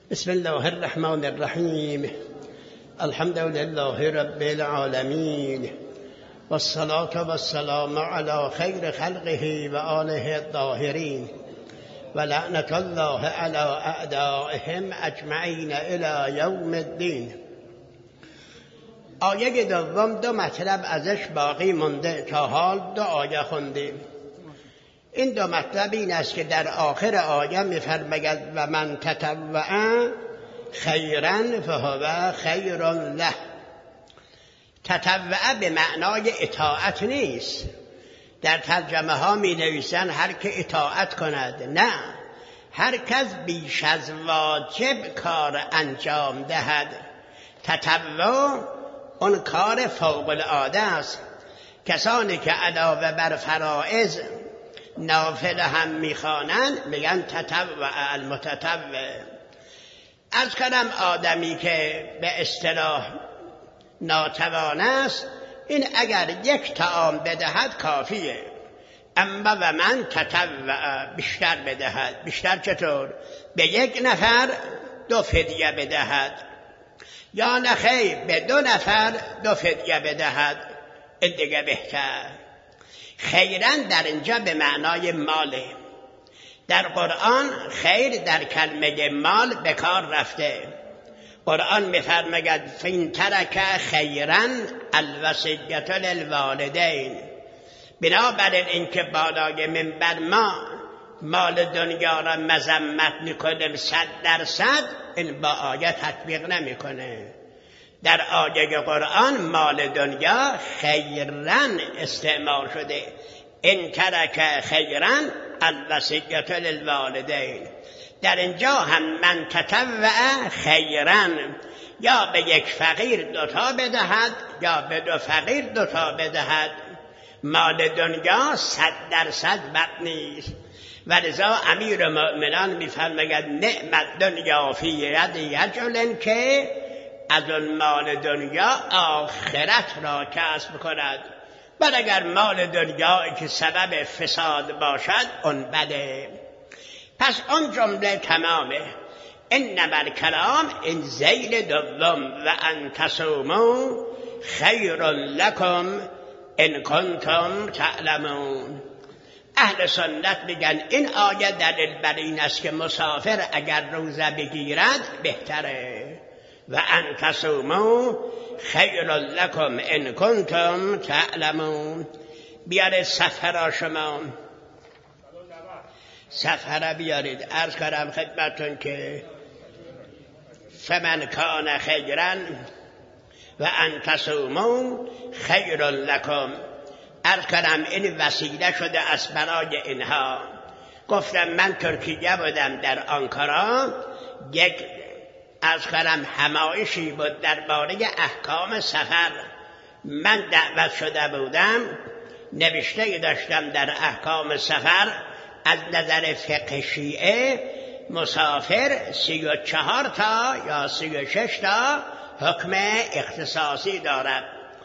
بسم الله الرحمن الرحیم. الحمد لله رب العالمین والصلاة والسلام على خیر خلقه و آله الطاهرین و لعنت الله علی اعدائهم اجمعین الی یوم الدین. آیه دوم دو مطلب ازش باقی مونده. تا حال دو آیه خوندیم. این دو مطلب این است که در آخر آیه می‌فرماید و من تطوع خیرا فهو خیر له. تطوع به معنای اطاعت نیست. در ترجمه ها می نویسن هر که اطاعت کند. نه، هر کس بیش از واجب کار انجام دهد. تطوع اون کار فوق العاده است. کسانی که علاوه بر فرائض نافله هم میخوانند میگن تطوع المتطوع. از کلم آدمی که به اصطلاح ناتوان است، این اگر یک طعام بدهد کافیه. اما و من تطوع بیشتر بدهد. بیشتر چطور؟ به یک نفر 2 فدیه بدهد، یا نخیر به 2 نفر 2 فدیه بدهد. این دیگه بهتر. خیرن در اینجا به معنای ماله. در قرآن خیر در کلمه مال به کار رفته. قرآن می‌فرماید فین ترک خیرن الوصیة للوالدین. بنابراین اینکه بالای منبر ما مال دنیا را مذمت میکنیم 100%، این با آیه تطبیق نمیکنه. در آیه قرآن مال دنیا خیرن استعمال شده. این ترک خیرن الوصیة للوالدین. در اینجا هم من تطوع خیرن، یا به یک فقیر 2 تا بدهد یا به 2 فقیر 2 تا بدهد. مال دنیا 100% بد نیست. ولذا امیر المؤمنان می‌فرماید نعم الدنیا فی ید رجل که از اون مال دنیا آخرت را کسب کند. بل اگر مال دنیا که سبب فساد باشد اون بده. پس اون جمله تمامه. انما الکلام این ذیل دوم و ان تصوموا خیر لکم ان کنتم تعلمون. اهل سنت میگن این آیه دلیل بر این است که مسافر اگر روزه بگیرد بهتره. و ان تصوموا خیر لکم ان کنتم تعلمون. بیارید صفحه را، شما صفحه را بیارید. عرض کردم خدمتون که فمن کان خیرا و ان تصوموا خیر لکم. عرض کردم این وسیله شده است برای اینها. گفتم من ترکیه بودم، در آنکارا یک از کردم همایشی بود درباره احکام سفر. من دعوت شده بودم، نوشته داشتم در احکام سفر از نظر فقه شیعه مسافر 34 تا یا 36 تا حکم اختصاصی دارد.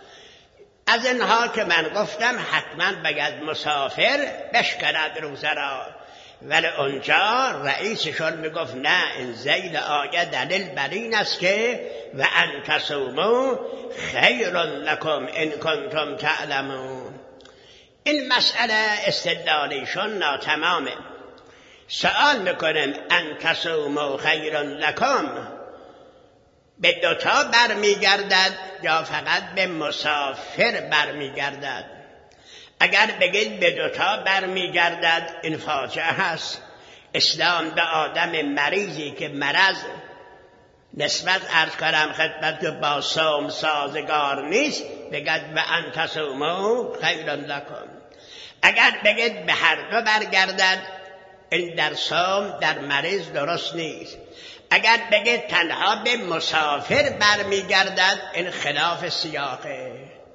از اینها که من گفتم حتما باید مسافر بشکند روزه را، ولی اونجا رئیسشون میگفت نه، این ذیل آیه دلیل بر این است که و ان تصوموا خیر لکم ان کنتم تعلمون. این مسئله استدلالیشون ناتمامه. سوال میکنم ان تصوموا خیر لکم به 2 تا برمیگردد یا فقط به مسافر برمیگردد؟ اگر بگید به 2 تا برمیگردد این فاجعه هست. اسلام به آدم مریضی که مرض نسبت عرض کردم خدمت که با صوم سازگار نیست بگید و ان تصوموا خیر لکم. اگر بگید به هر دو برگردد این در صوم در مریض درست نیست. اگر بگید تنها به مسافر برمیگردد این خلاف سیاقه.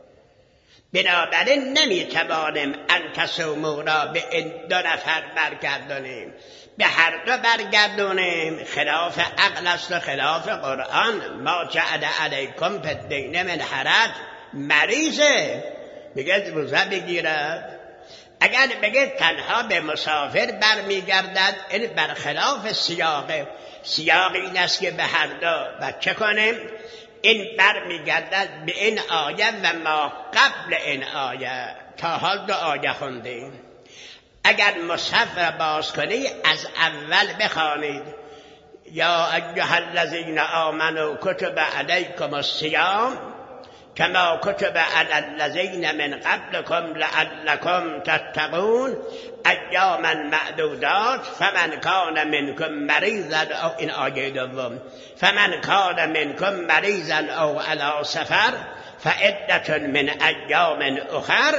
بنابراین نمیتوانیم ان تصوموا را به این 2 نفر برگردانیم. به هر دو برگردونیم خلاف عقل است و خلاف قرآن. ما جعل علیکم فی الدین من حرج. مریضه میگه روزه بگیرد. اگر بگه تنها به مسافر برمیگردد این برخلاف سیاقه. سیاق این است که به هر دو بچه کنیم. این برمیگردد به این آیه و ما قبل این آیه. تا حال دو آیه خوندیم. اگر مصحف را باز کنی از اول بخوانید. یا ایها الذین آمنوا کتب علیکم الصیام کما کتب علی الذین من قبلکم لعلکم تتقون ایاما معدودات فمن کان منکم مریضا او این آیه دوم فمن کان منکم مریضا او علی سفر فعدة من ایام اخر.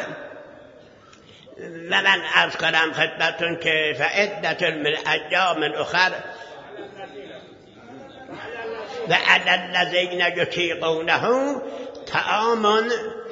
و من عرض کنم خدمتون که فعدة من ایام اخر و علی الذین یطیقونه طعام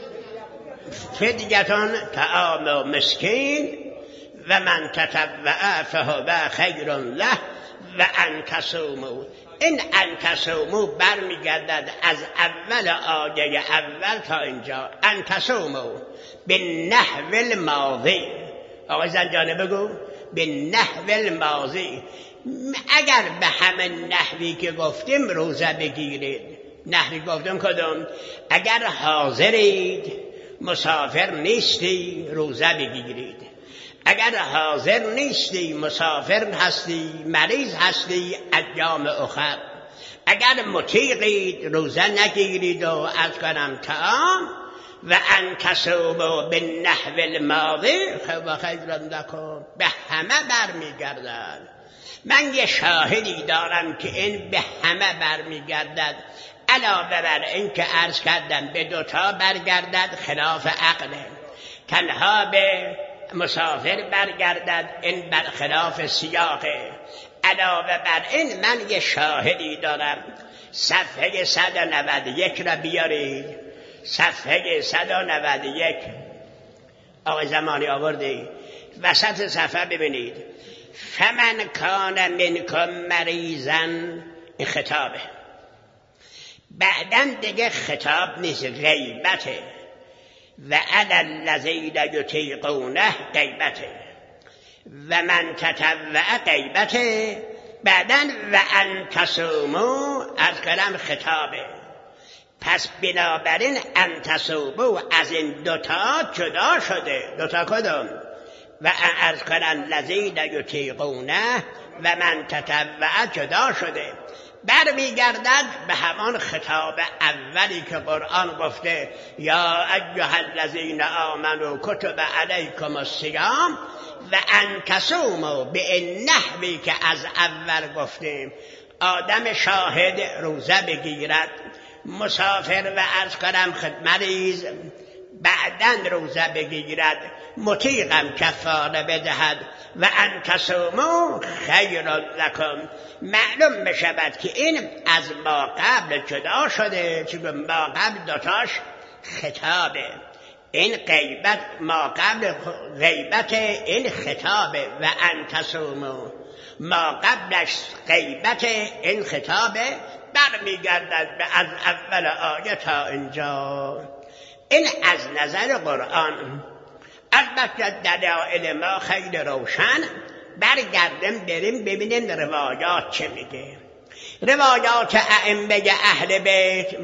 فدیة طعام مسکین و من تطوع فهو خیر له و ان تصوموا. این ان تصوموا برمیگردد از اول آیه اول تا اینجا. ان تصوموا به نحو الماضی. آقای زنجانی بگو به نحو الماضی. اگر به همه نحوی که گفتیم روزه بگیرید. نحوی گفتم کدوم؟ اگر حاضرید مسافر نیستی روزه بگیرید. اگر حاضر نیستی مسافر هستی مریض هستی ایام اخر. اگر مطیقید روزه نگیرید و از کنم طعام و ان تصوموا بالنحو الماضی خیر لکم. به همه برمیگردد. من یه شاهدی دارم که این به همه برمیگردد. علاوه بر این که عرض کردم به دوتا برگردد خلاف عقله. تنها به مسافر برگردد این برخلاف سیاقه. علاوه بر این من یه شاهدی دارم. صفحه 191 را بیارید. صفحه 191 آقای زمانی آورده وسط صفحه ببینید. فمن کان منکم مریضا. این خطابه. بعداً دیگه خطاب نیست، غیبته. و علی الذین یطیقونه غیبته و من تطوع غیبته. بعداً و ان تصوموا از کلام خطابه. پس بنابراین ان تصوموا از این دوتا جدا شده. دوتا کدوم؟ و از کلام الذین یطیقونه و من تطوع جدا شده. برمیگردد به همان خطاب اولی که قرآن گفته یا ایها الذین آمنوا کتب علیکم الصیام و ان تصوموا به این نحوی که از اول گفتیم. آدم شاهد روزه بگیرد، مسافر و از کنم مریض بعداً روزه بگیرد، مطیقم کفاره بدهد و ان تصوموا خیر لکم. معلوم بشود که این از ما قبل جدا شده، چون ما قبل دوتاش خطابه. این غیبت ما قبل غیبت این خطابه و ان تصوموا ما قبلش غیبت این خطابه. برمیگردد به از اول آیه تا اینجا. این از نظر قرآن. البته دلایل ما خیلی روشن. برگردیم بریم ببینیم روایات چه میگه. روایات ائمه اهل بیت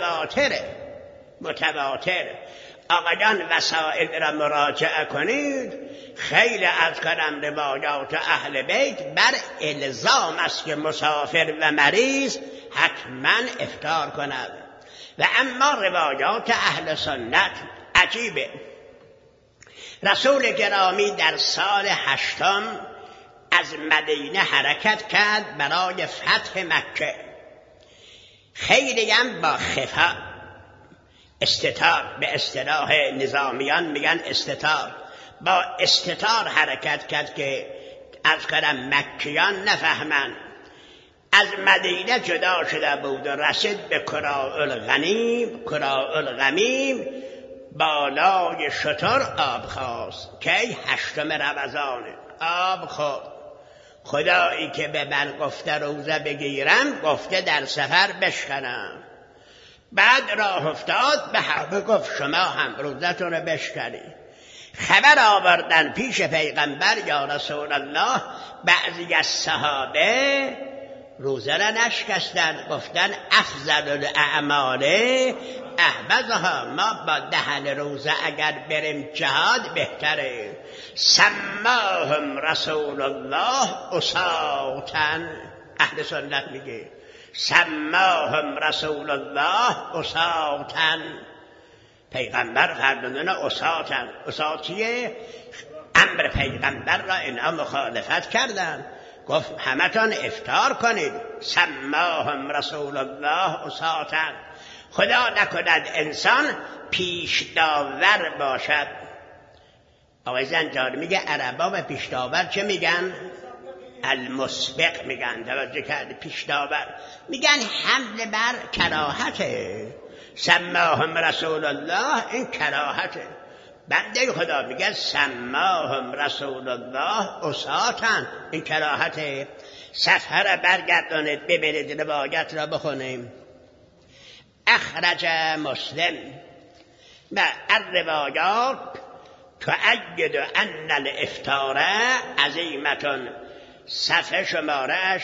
متواتر. آقایان وسائل را مراجعه کنید. خیلی از کنم روایات اهل بیت بر الزام است که مسافر و مریض حتما افطار کند. و اما روایات اهل سنت عجیبه. رسول گرامی در سال 8 از مدینه حرکت کرد برای فتح مکه. خیلی هم با خفا استتار، به اصطلاح نظامیان میگن استتار، با استتار حرکت کرد که از کنم مکیان نفهمن. از مدینه جدا شده بود و رسید به کراء الغمیم. بالای شتر آب خواست که 8 رمضانه. آب خورد. خدایی که به من گفته روزه بگیرم گفته در سفر بشکنم. بعد راه افتاد به همه گفت شما هم روزتون رو بشکنید. خبر آوردن پیش پیغمبر یا رسول الله. بعضی از صحابه روزه را نشکستن، گفتن افضل الاعمال احبذها، ما با دهن روزه اگر بریم جهاد بهتره. سماهم رسول الله اساطا، اهل سنت میگه سماهم رسول الله اساطا، پیغمبر فرمودن اساطا. اساطیه امر پیغمبر را اینا مخالفت کردن، گفت همتان افطار کنید. سماهم رسول الله اساطا، خدا نکند انسان پیش داور باشد. آقای زنجانی میگه عربا به پیش داور چه میگن؟ المسبق میگن. توجه کرد؟ پیش داور میگن حمل بر کراهته. سماهم رسول الله، این کراهته. بنده خدا میگه سماهم رسول الله اساطا، این کراهته. صفحه را برگردانید ببینید روایت را بخونیم. اخرج مسلم و الروایات تؤید ان الافطار عظیمة، صفحه شمارش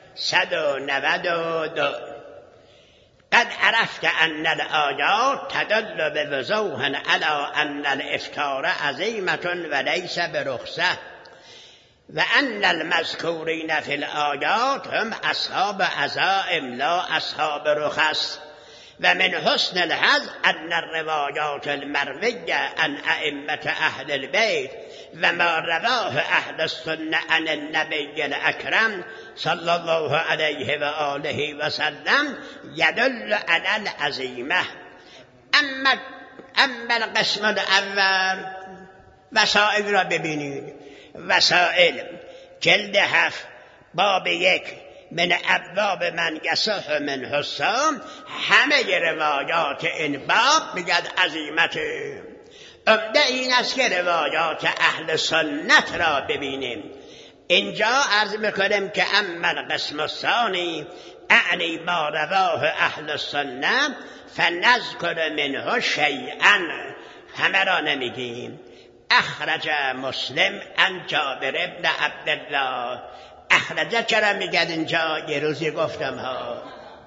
192. قد عرفت ان الآیات تدل بوضوح على ان الافطار عظیمة وليس برخصة، و ان المذکورین فی الآیات هم اصحاب عزائم لا اصحاب رخص، و من حسن الحظ ان الروایات المرویه عن ائمه اهل البیت و ما رواه اهل السنه عن النبی الاکرم صلی الله علیه و آله و سلم یدل علی العظیمه. اما القسم الاول، وسائل را ببینید. وسائل جلد 7 باب 1 من ابواب من یصح من حسام، همه روایات این باب میگد عظیمت. عمده این است که روایات اهل سنت را ببینیم. اینجا عرض میکنیم که اما القسم الثانی اعنی ما رواه اهل السنه فنذکر منه شیئا، همه را نمیگیم. اخرج مسلم عن جابر ابن عبدالله. اخرجه چرا میگد اینجا؟ یه روزی گفتم ها،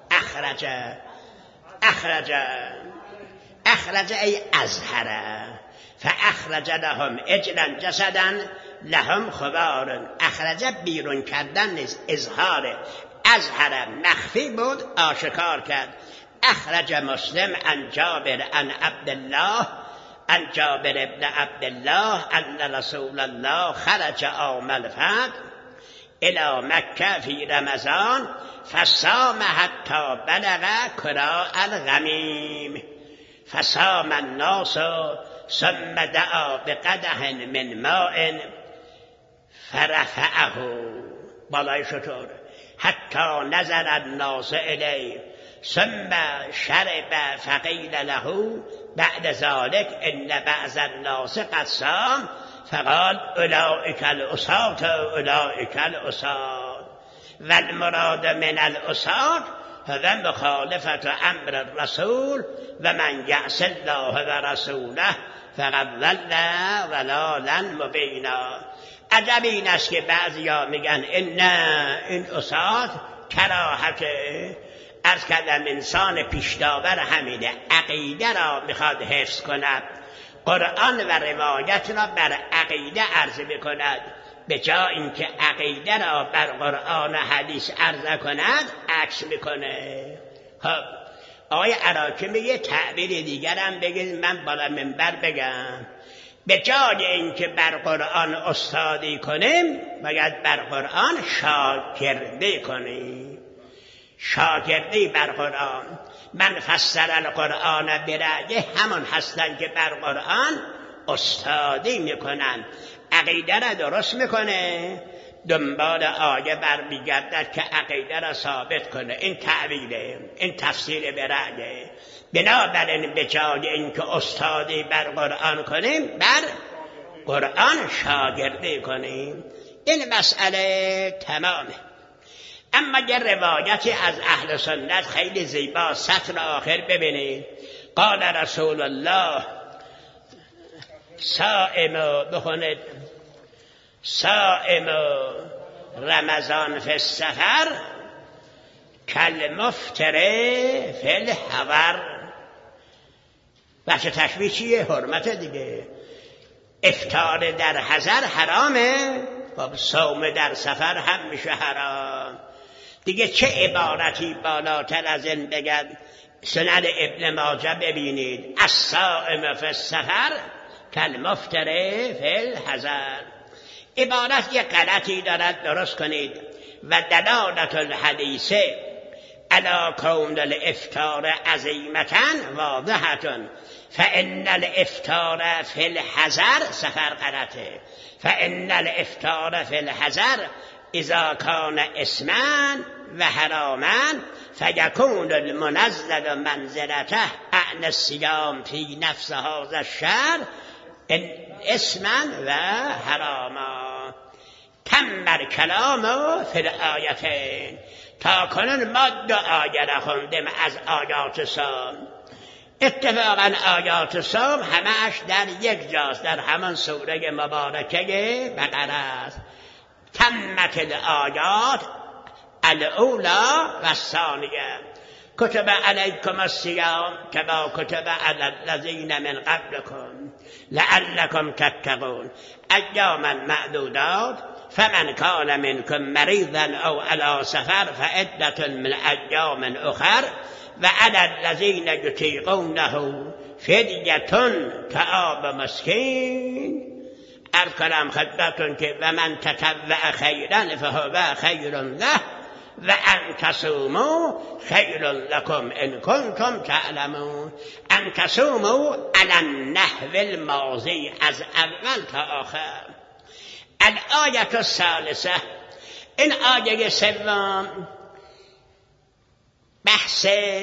اخرج ای ازهره، فاخرج لهم اجلا جسدا لهم خوار. اخرجه بیرون کردن نیست، اظهاره. ازهره مخفی بود، آشکار کرد. اخرج مسلم عن جابر عن عبدالله عن جابر ابن عبدالله ان رسول الله خرج عام الفتح الى مکه فی رمضان فصام حتی بلغ کراء الغمیم فصام الناس ثم دعا بقدح من ماء فرفعه، بالای شطور، حتی نظر الناس الیه ثم شرب فقیل له بعد ذلك ان بعض الناس قد صام فقال اولئک العصاة اولئک العصاة. و المراد من العصاة هذا مخالفة امر الرسول و من یعص الله و رسوله فقد ضل ضلالا مبینا. عجب این است که بعضیا میگن این عصاة کراهته. عرض کردم انسان پیشداور همینه، عقیده را میخواد حفظ کند، قرآن و روایت را بر عقیده عرض میکند، به جای اینکه عقیده را بر قرآن و حدیث عرض کند عکس میکنه. خب آقای عراقی میگه تعبیر دیگرم بگید، من بالا منبر بگم. به جای اینکه بر قرآن استادی کنیم باید بر قرآن شاگردی کنیم. شاگردی بر قرآن. من فسر القرآن برأیه، همون هستن که بر قرآن استادی میکنن، عقیده را درست میکنه، دنبال آیه برمیگردد که عقیده را ثابت کنه. این تعبیره، این تفسیر برأیه. بنابراین به جای اینکه استادی بر قرآن کنیم بر قرآن شاگردی کنیم. این مسئله تمامه. اما یه روایتی از اهل سنت خیلی زیبا، سطر آخر ببینید. قال رسول الله صائم رمضان فی السفر کلمفتره فی الحضر. بچه تشبیه چیه؟ حرمت دیگه. افطار در حضر حرامه، خب صوم در سفر هم میشه حرام دیگه. چه عبارتی بالاتر از این بگن؟ سنن ابن ماجه ببینید، الصائم فی السفر کالمفطر فی الحضر. عبارت یک غلطی دارد، درست کنید. و دلالت الحدیث علی کون الافطار عزیمتن واضحتن فان الافطار فی الحضر، سفر غلطه، فان الافطار فی الحضر اذا کان اسما و حراما فیکون المنزل منزلته عن الصیام فی نفس هذا الشهر اسما و حراما. تم الکلام فی الآیتین. تا کنون ما 2 آیه را خوندیم از آیات صوم. اتفاقا آیات صوم همش در یک جاست، در همان سوره مبارکه بقره است. تمت الآیات الاولی و الثانیه. کتب علیکم الصیام کما کتب علی الذین من قبلکم لعلکم تتقون ایاما معدودات فمن کان منکم مریضا او علی سفر فعدة من ایام اخر و علی الذین یطیقونه فدیة طعام مسکین. عرض کنم خدمتتون که و من تطوع خیرا فهو خیر له و ان تصوموا خیر لکم ان کنتم تعلمون. ان تصوموا علی النحو الماضی، از اول تا آخر. الآیه الثالثه، این آیه سوم بحث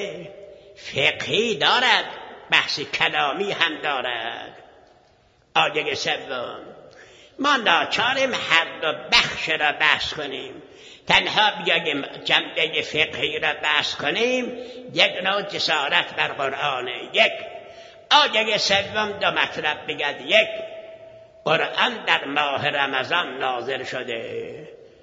فقهی دارد، بحث کلامی هم دارد. آیه سوم ما ناچاریم هر 2 بخش را بحث کنیم. تنها بیاییم جنبه فقهی را بحث کنیم یک نوع جسارت بر قرآنه. یک، آیه سوم 2 مطلب بگد. یک، قرآن در ماه رمضان نازل شده.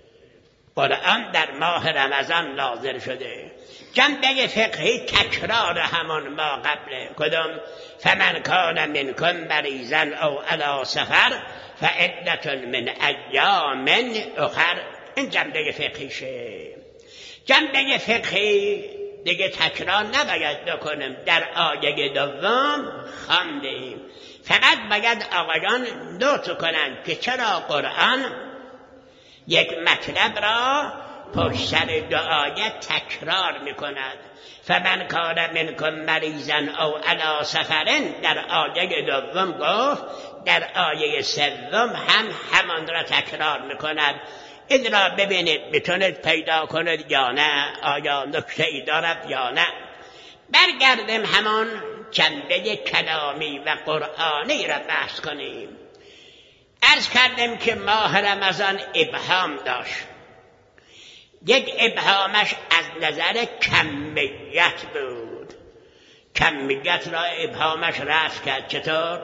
قرآن در ماه رمضان نازل شده. جنبه فقهی تکرار همان ما قبله. کدام؟ فمن کان منکم مریضا او علی سفر فعدة من ایام اخر. این جنبه فقهیشه. جنبه فقهی دیگه تکرار نباید بکنیم. در آیه دوم خواندیم، فقط باید آقایان نوت کنند که چرا قرآن یک مطلب را پشت سر 2 آیه تکرار میکند. فمن کان منکم مریضا او علی سفر در آیه دوم گفت، در آیه سوم هم همان را تکرار میکند. این را ببینید میتونید پیدا کنید یا نه، آیا نکته ای دارد یا نه. برگردیم همان جنبه کلامی و قرآنی را بحث کنیم. عرض کردیم که ماه رمضان ابهام داشت. یک ابهامش از نظر کمیت بود. کمیت را ابهامش رفع کرد. چطور؟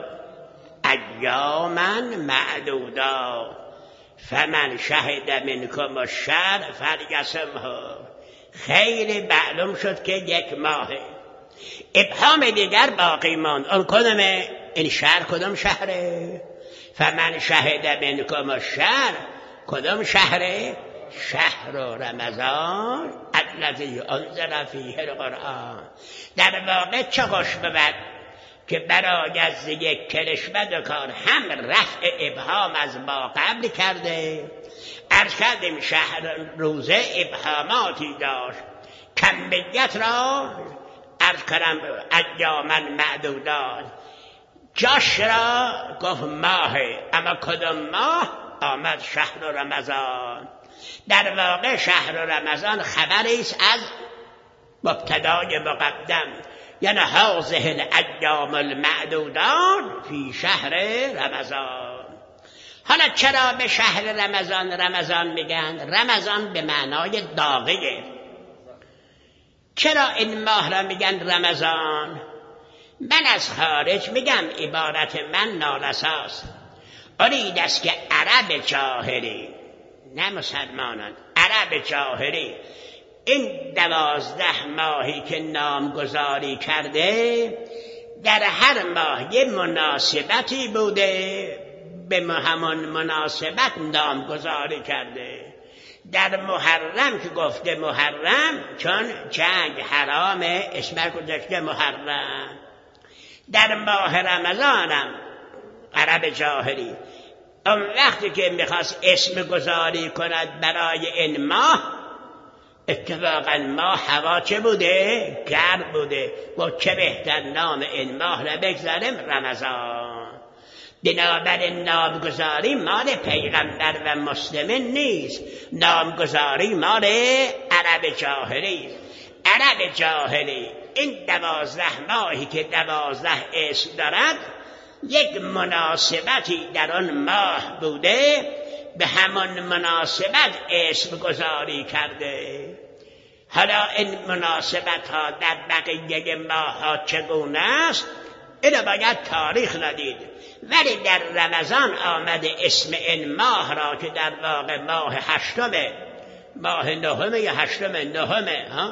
ایاما معدودات فمن شهد منکم الشهر فلیصمه. خیلی معلوم شد که 1 ماهه. ابهام دیگر باقی ماند. اون کدومه؟ این شهر کدوم شهره؟ فمن شهد منکم الشهر کدوم شهره؟ شهر رمضان الذی انزل فیه القرآن. در واقع چه خوش بود که برای از یک کرشمه کار هم رفع ابهام از ما قبل کرده. عرض کردیم شهر روزه ابهاماتی داشت. کمیت را عرض کردم ایاما معدودات. جاش را گفت ماه، اما کدام ماه؟ آمد شهر رمضان. در واقع شهر رمضان خبری است از مبتدای مقدم، یعنی هذه الایام المعدودات فی شهر رمضان. حالا چرا به شهر رمضان میگن؟ رمضان به معنای داغه. چرا این ماه را میگن رمضان؟ من از خارج میگم عبارت من نارساست. ارید است که عرب جاهلی، نه مسلمانان، عرب جاهلی این 12 ماهی که نامگذاری کرده در هر ماه یه مناسبتی بوده، به همان مناسبت نامگذاری کرده. در محرم که گفته محرم چون جنگ حرامه اسمش گذاشته محرم. در ماه رمضانم عرب جاهلی اون وقتی که میخواست اسم گذاری کند برای این ماه، اتفاقا ماه هوا چه بوده؟ گرم بوده. گفت چه بهتر نام این ماه را بگذاریم رمضان. بنابراین نامگذاری مال پیغمبر و مسلمین نیست، نامگذاری مال عرب جاهلی. عرب جاهلی این 12 ماهی که 12 اسم دارد یک مناسبتی در آن ماه بوده، به همان مناسبت اسم گذاری کرده. حالا این مناسبت ها در بقیه ماه ها چگونه است اینو باید تاریخ ندید، ولی در رمضان آمده اسم این ماه را که در واقع ماه هشتمه، ماه نهمه یا هشتمه، نهمه ها،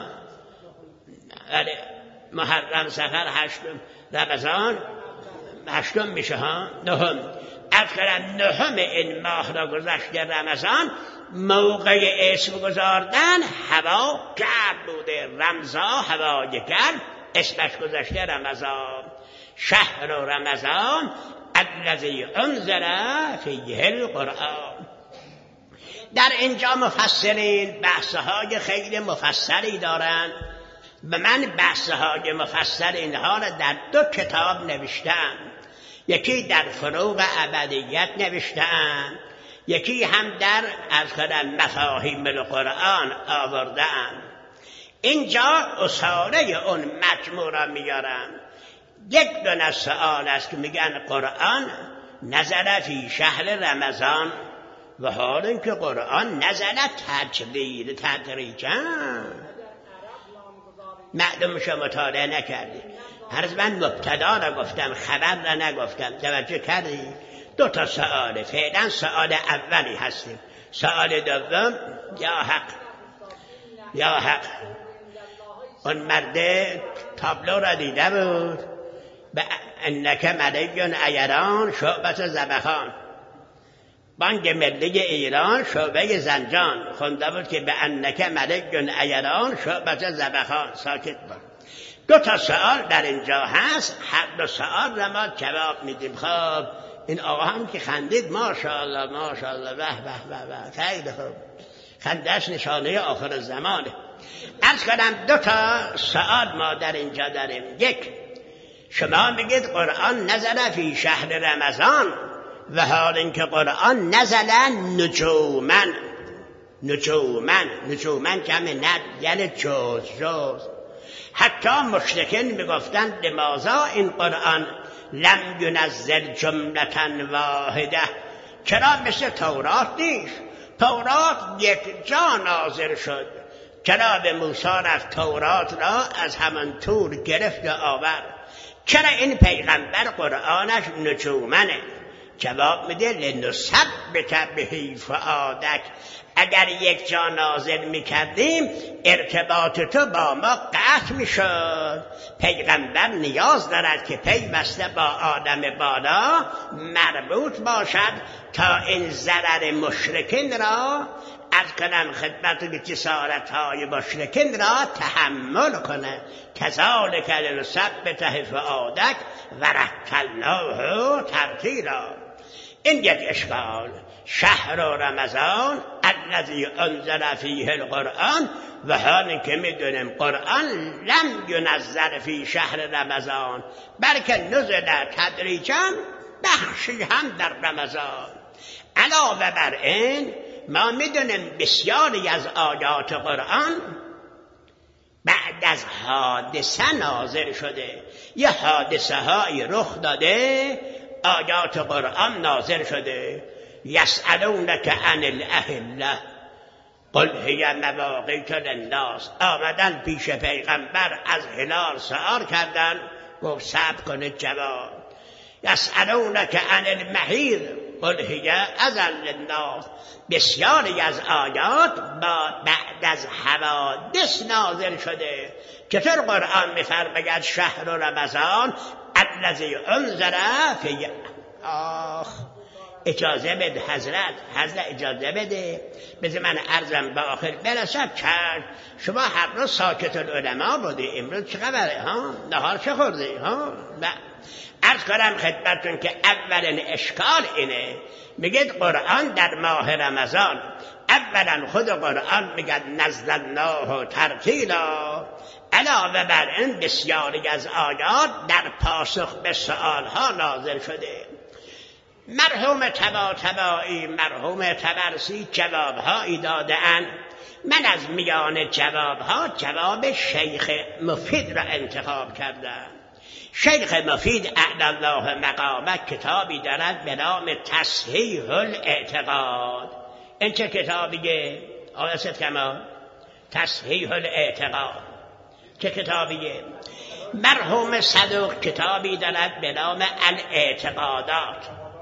ولی محرم سفر هشتم، رمضان هشتم میشه ها، نهم. اصلا نهم این ماه را گذشته رمضان، موقع اسم گذاردن هوا گرم بوده، رمضا هوای گرم، اسمش گذشته رمضان. شهر رمضان الذی انزل فیه القرآن. در اینجا مفسرین بحثهای خیلی مفصلی دارند و من بحثهای مفصل اینها را در 2 کتاب نوشتم. یکی در فروغ ابدیت نوشتم، یکی هم در مفاهیم القرآن آوردم. اینجا اصاره اون مجموع را میارم. یک دونه سوال است که میگن قرآن نزل فی شهر رمضان، و حال اینکه قرآن نزل تدریجا. معلوم شما مطالعه نکردی. هرز من مبتدا را گفتم، خبر را نگفتم، توجه کردی؟ 2 سؤاله. فعلا سؤال اولی هستیم. سؤال دوم یا حق اون مرده تابلو را دیده بود، به انک ملیون ایران شعبت زبخان، بانک ملی ایران شعبه زنجان خونده بود که به انک ملیون ایران شعبت زبخان. ساکت بود. 2 سؤال در اینجا هست، هر 2 سؤال را ما جواب میدیم. خب این آقا هم که خندید ماشاءالله ماشاءالله، به به به، خیلی خوب، خندش نشانه آخر زمانه. عرض کنم 2 سؤال ما در اینجا داریم. یک، شما میگید قرآن نزل فی شهر رمضان، و حال اینکه قرآن نزل نجومن کمی ند یعنی جز. حتی مشرکین میگفتند لماذا این قرآن لم ینزل جملة واحده، چرا مثل تورات نیست؟ تورات یک جا نازل شد. جناب موسی رفت تورات را از همان طور گرفت و آورد. چرا این پیغمبر قرآنش نجومنه؟ جواب میده لنثبت به فؤادک، اگر یک جا نازل میکردیم ارتباط تو با ما قطع میشد. پیغمبر نیاز دارد که پیوسته با آدم بالا مربوط باشد تا این ضرر مشرکین را از کنم خدمت و جسارت‌های مشرکین را تحمل کنه. کذالک لنثبت فؤادک و رتلناه ترتیلا. این یک اشکال. شهر رمضان الذی انزل فیه القرآن، و حالی که میدونیم قرآن لم ینزل فی شهر رمضان بلکه نزل تدریجا، بخشی هم در رمضان. علاوه بر این ما میدونیم بسیاری از آیات قرآن بعد از حادثه نازل شده. یه حادثه های رخ داده، آیات قرآن نازل شده. یسألونک عن الاهله قل هی مواقیت للناس. آمدن پیش پیغمبر از هلال سؤال کردن، گفت صبر کنید جواب. یسألونک عن المحیض قل هی اذل الناس. بسیاری از آیات بعد از حوادث نازل شده. چطور قرآن می‌فرماید شهر رمضان الذی انزل فیه. اجازه بده حضرت اجازه بده، بذار من عرضم به آخر برسد. کرد شما هر روز ساکت العلماء بودی، امروز چه خبره ها؟ نهار چه خوردی ها؟ عرض کنم خدمتتون که اولین اشکال اینه، میگید قرآن در ماه رمضان. اولا خود قرآن میگه نزلناه ترتیلا، علاوه بر این بسیاری از آیات در پاسخ به سؤالها نازل شده. مرحوم طباطبایی، مرحوم طبرسی جوابهایی داده‌اند. من از میان جوابها جواب شیخ مفید را انتخاب کردم. شیخ مفید اعلی الله مقامه کتابی دارد به نام تصحیح الاعتقاد. این چه کتابیه؟ آقای سید کمال، تصحیح الاعتقاد چه کتابیه؟ مرحوم صدوق کتابی دارد به نام الاعتقادات.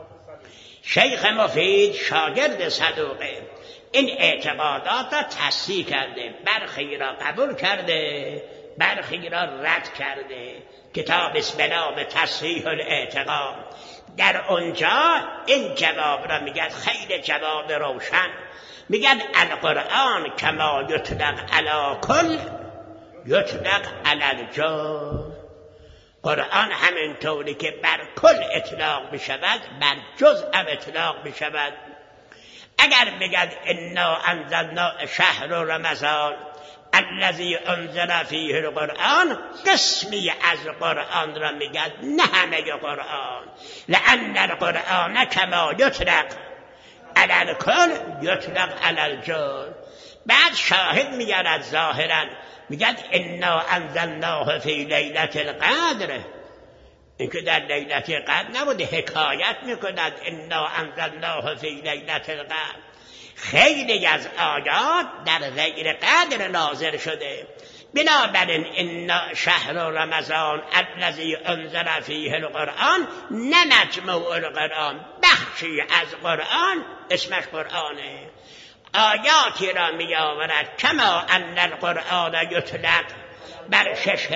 شیخ مفید شاگرد صدوقه، این اعتقادات را تصحیح کرده، برخی را قبول کرده، برخی را رد کرده. کتاب است به نام تصحیح الاعتقاد. در اونجا این جواب را میگن، خیلی جواب روشن، میگن القرآن کما یطلق علی کل یطلق علی الجزء. قرآن همینطوری که بر کل اطلاق بشود بر جزء هم اطلاق بشود. اگر بگد انا انزلنا شهر رمضان الذی انزل فیه القرآن، قسمی از قرآن را میگد، نه همه قرآن. لأن القرآن کما یطلق علی الکل یطلق علی الجزء. بعد شاهد میگرد ظاهرا، میگد انا انزلناه فی لیلة القدر. این که در لیلة القدر نبوده، حکایت میکند انا انزلناه فی لیلة القدر. خیلی از آیات در غیر قدر نازل شده. بنابراین ان شهر رمضان الذی انزل فیه القرآن نه مجموع القرآن، بخشی از قرآن، اسمش قرآنه. آیاتی را می آورد کما ان القرآن یطلق بر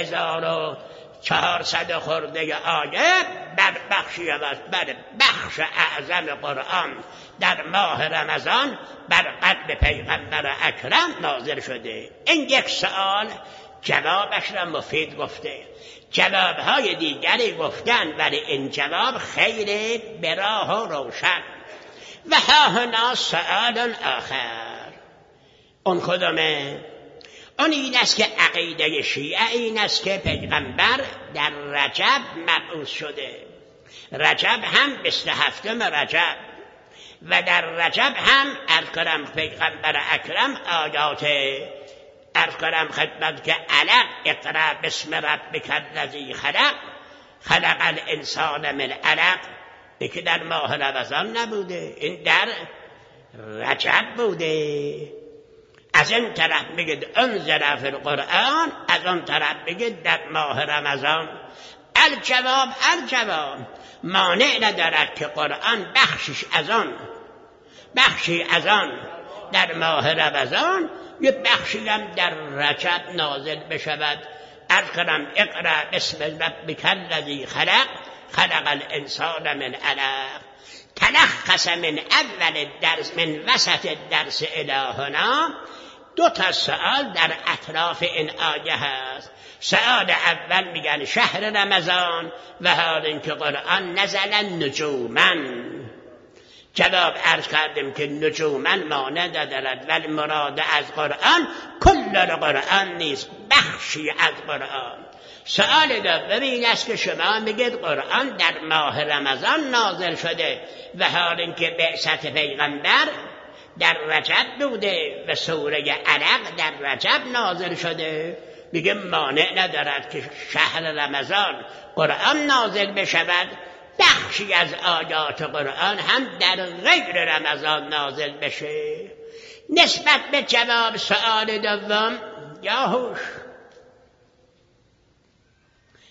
6400 خورده آیه، بر بخشی از بر بخش اعظم قرآن در ماه رمضان بر قلب پیغمبر اکرم نازل شده. این یک سوال جوابش را مفید گفته، جوابهای دیگری گفتن، ولی این جواب خیلی به راه و روشن. و ها هنا سؤال آخر. اون کدومه؟ اون این است که عقیده شیعه این است که پیغمبر در رجب مبعوث شده. رجب هم 27 رجب و در رجب هم ارکرم پیغمبر اکرم آیات ارکرم خدمت که علق اقرأ بسم ربک الذی خلق خلق الانسان من علق. این که در ماه رمضان نبوده، این در رجب بوده. از این طرف بگید انزل فی القرآن، از اون طرف بگید در ماه رمضان. الجواب مانع ندارد که قرآن بخشی از آن در ماه رمضان، یه بخشی هم در رجب نازل بشود. ارکرم اقرأ بسم ربک الذی خلق خلق الانسان من علق. تلخص من اول الدرس من وسط الدرس الی هنا 2 سوال در اطراف این آیه هست. سوال اول میگن شهر رمضان و حال اینکه قرآن نزل نجوما. جواب عرض کردیم که نجوما مانع ندارد، ولی مراد از قرآن کل قرآن نیست، بخشی از قرآن. سوال دوم این است که شما میگید قرآن در ماه رمضان نازل شده و حال اینکه بعثت پیغمبر در رجب بوده و سوره علق در رجب نازل شده. میگه مانع ندارد که شهر رمضان قرآن نازل بشود، بخشی از آیات قرآن هم در غیر رمضان نازل بشه. نسبت به جواب سوال دوم یا هوش،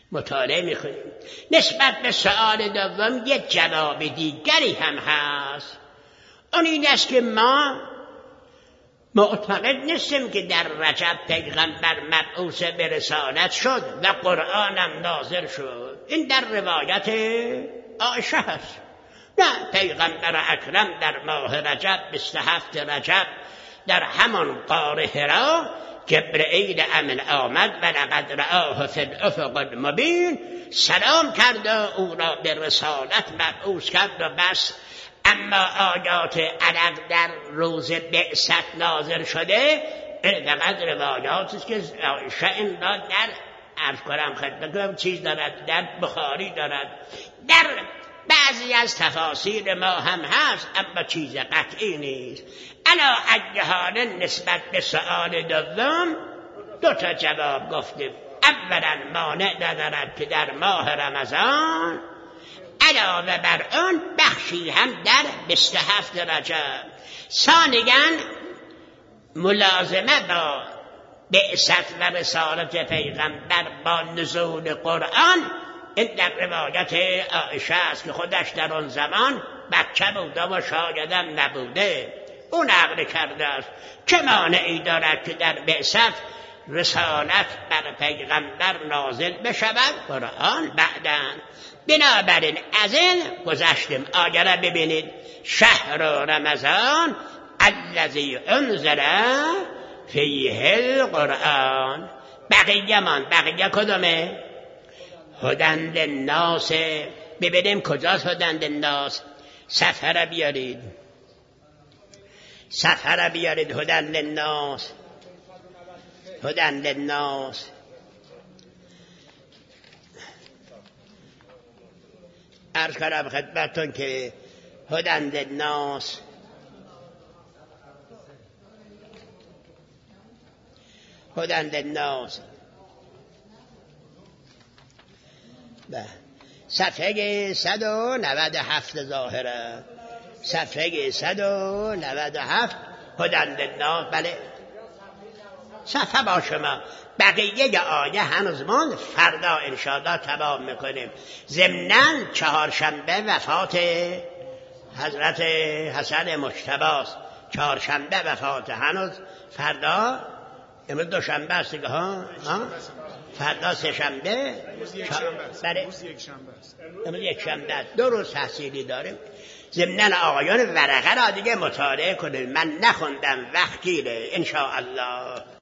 مطالعه میکنیم. نسبت به سوال دوم یک جواب دیگری هم هست. اون این است که ما معتقد نیستیم که در رجب پیغمبر مبعوث به رسالت شد و قرآنم نازل شد. این در روایت عایشه هست. نه، پیغمبر اکرم در ماه رجب 27 رجب در همان غار حرا جبرئیل امن آمد و لقد رآه فی الافق المبین، سلام کرد و او را به رسالت مبعوث کرد و بس. اما آیات علق در روز بعثت نازل شده فقط روایاتی است که عایشه این را در عرض کنم خدمتتون چیز دارد، در بخاری دارد، در بعضی از تفاسیر ما هم هست، اما چیز قطعی نیست. علا ای حال نسبت به سؤال دوم دو تا جواب گفتیم. اولا مانع ندارد که در ماه رمضان علاوه بر آن بخشی هم در 27 رجب. ثانیاً ملازمه با بعثت و رسالت پیغمبر با نزول قرآن این در روایت عایشه است که خودش در آن زمان بچه بوده و شایدم نبوده، اون نقل کرده است. چه مانعی دارد که در بعثت رسالت بر پیغمبر نازل بشود قرآن بعداً؟ بنابراین از این گذشتیم. آیه را ببینید، شهر رمضان الذی انزل فیه القرآن. بقیه کدومه؟ هدن للناس. ببینیم کجاست هدن للناس. صفحه را بیارید هدن للناس. هدن للناس عرض کنم خدمتتون که هدن للناس صفحه 197 ظاهره. صفحه 197 هدن للناس. بله صفحه با شما. بقیه آیه هنوز ما فردا انشاءالله تمام میکنیم. ضمناً چهارشنبه وفات حضرت حسن مجتبی، چهارشنبه وفات، هنوز فردا، امروز دوشنبه است دیگه ها، فردا سه شنبه، امروز یک شنبه است. 2 روز تحصیلی داریم. ضمناً آقایان ورقه را دیگه مطالعه کنید. من نخوندم، وقت گیره انشاءالله.